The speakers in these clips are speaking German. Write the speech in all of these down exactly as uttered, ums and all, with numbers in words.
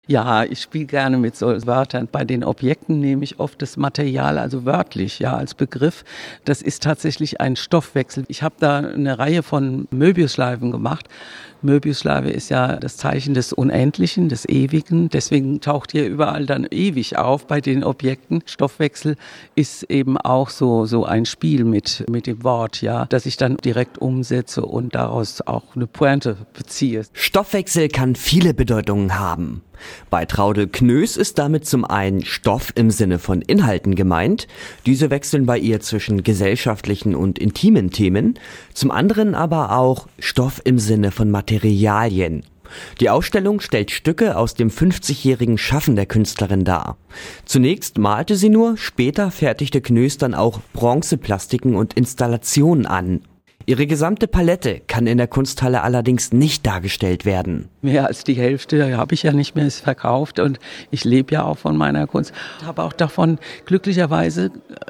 Ja, ich spiele gerne mit so Wörtern. Bei den Objekten nehme ich oft das Material, also wörtlich, ja, als Begriff. Das ist tatsächlich ein Stoffwechsel. Ich habe da eine Reihe von Möbiusschleifen gemacht. Möbiusschleife ist ja das Zeichen des Unendlichen, des Ewigen. Deswegen taucht hier überall dann ewig auf bei den Objekten. Stoffwechsel ist eben auch so, so ein Spiel mit, mit dem Wort, ja, das ich dann direkt umsetze und daraus auch eine Pointe beziehe. Stoffwechsel kann viele Bedeutungen haben. Bei Traudl Knöss ist damit zum einen Stoff im Sinne von Inhalten gemeint. Diese wechseln bei ihr zwischen gesellschaftlichen und intimen Themen. Zum anderen aber auch Stoff im Sinne von Materialien. Die Ausstellung stellt Stücke aus dem fünfzigjährigen Schaffen der Künstlerin dar. Zunächst malte sie nur, später fertigte Knöss dann auch Bronzeplastiken und Installationen an. Ihre gesamte Palette kann in der Kunsthalle allerdings nicht dargestellt werden. Mehr als die Hälfte habe ich ja nicht mehr verkauft und ich lebe ja auch von meiner Kunst. Ich habe auch davon glücklicherweise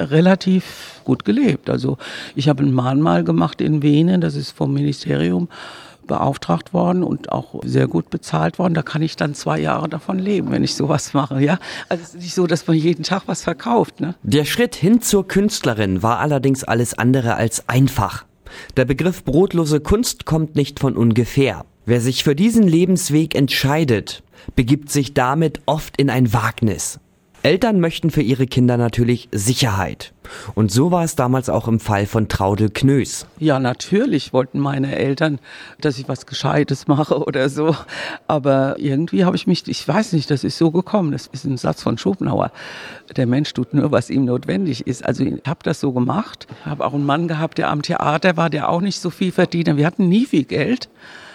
relativ gut gelebt. Also ich habe ein Mahnmal gemacht in Venen, das ist vom Ministerium beauftragt worden und auch sehr gut bezahlt worden. Da kann ich dann zwei Jahre davon leben, wenn ich sowas mache. Ja? Also es ist nicht so, dass man jeden Tag was verkauft. Ne? Der Schritt hin zur Künstlerin war allerdings alles andere als einfach. Der Begriff brotlose Kunst kommt nicht von ungefähr. Wer sich für diesen Lebensweg entscheidet, begibt sich damit oft in ein Wagnis. Eltern möchten für ihre Kinder natürlich Sicherheit. Und so war es damals auch im Fall von Traudl Knöss. Ja, natürlich wollten meine Eltern, dass ich was Gescheites mache oder so. Aber irgendwie habe ich mich, ich weiß nicht, das ist so gekommen. Das ist ein Satz von Schopenhauer. Der Mensch tut nur, was ihm notwendig ist. Also ich habe das so gemacht. Ich habe auch einen Mann gehabt, der am Theater war, der auch nicht so viel verdient. Wir hatten nie viel Geld,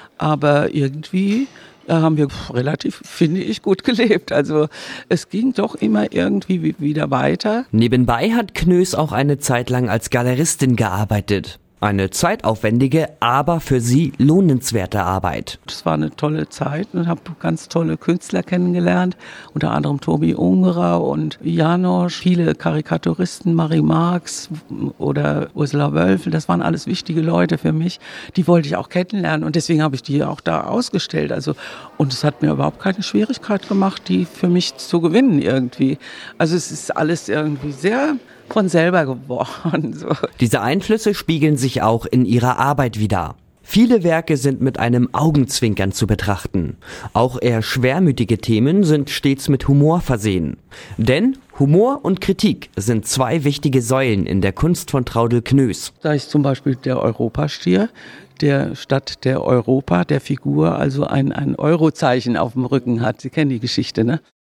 aber irgendwie da haben wir relativ, finde ich, gut gelebt. Also es ging doch immer irgendwie wieder weiter. Nebenbei hat Knöss auch eine Zeit lang als Galeristin gearbeitet. Eine zeitaufwendige, aber für sie lohnenswerte Arbeit. Das war eine tolle Zeit und habe ganz tolle Künstler kennengelernt, unter anderem Tobi Ungerer und Janosch, viele Karikaturisten, Marie Marx oder Ursula Wölfel, das waren alles wichtige Leute für mich. Die wollte ich auch kennenlernen und deswegen habe ich die auch da ausgestellt. Also, und es hat mir überhaupt keine Schwierigkeit gemacht, die für mich zu gewinnen irgendwie. Also es ist alles irgendwie sehr von selber geworden. So. Diese Einflüsse spiegeln sich auch in ihrer Arbeit wider. Viele Werke sind mit einem Augenzwinkern zu betrachten. Auch eher schwermütige Themen sind stets mit Humor versehen. Denn Humor und Kritik sind zwei wichtige Säulen in der Kunst von Traudl Knöss. Da ist zum Beispiel der Europastier, der statt der Europa, der Figur, also ein, ein Eurozeichen auf dem Rücken hat. Sie kennen die Geschichte, ne?